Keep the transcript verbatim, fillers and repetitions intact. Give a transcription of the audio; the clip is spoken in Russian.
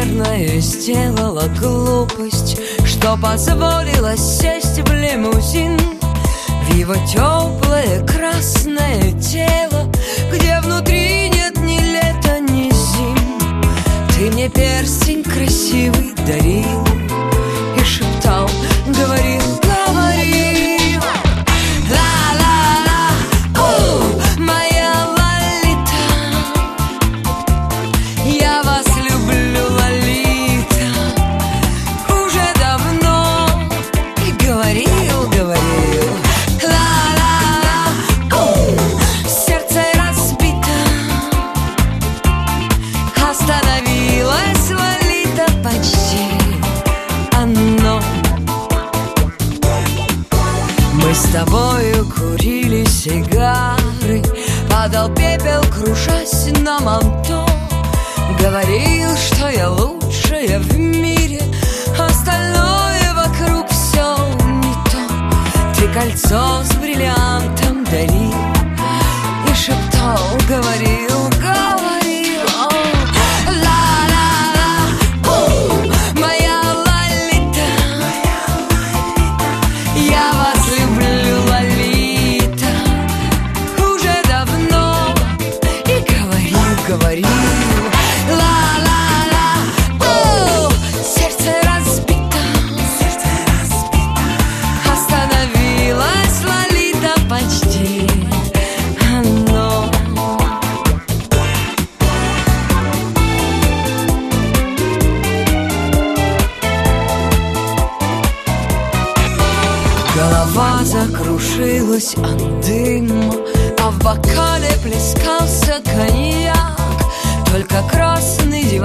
наверное, сделала глупость, что позволила сесть в лимузин в его теплое красное тело, где внутри нет ни лета, ни зим. Ты мне перстень красивый дарил и шептал, говорил, говорил. Ла-ла-ла, у, моя Лолита, я вас люблю, Лолита, уже давно. И говорил, говорил. Ла-ла-ла, у, сердце разбито, остановилась Лолита почти оно. Мы с тобою курили сигары, падал пепел, кружась на манто. Говорил, что я лучшая в мире, остальное вокруг все не то. Ты кольцо с бриллиантом дарил и шептал, говорил, говорил. О, ла-ла-ла, у, моя Лолита, я вас люблю, Лолита, уже давно. И говорил, говорил. Ла-ла-ла, у, сердце разбито, остановилась Лолита почти оно. Голова закружилась от дыма, а в бокале плескался коньяк. Только красный